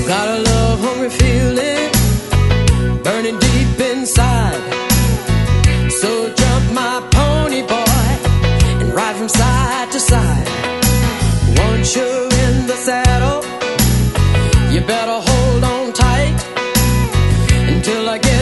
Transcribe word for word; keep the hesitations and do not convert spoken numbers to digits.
Got a love hungry feeling burning deep inside. So jump my pony boy and ride from side to side. Once you're in the saddle, you better hold on tight until I get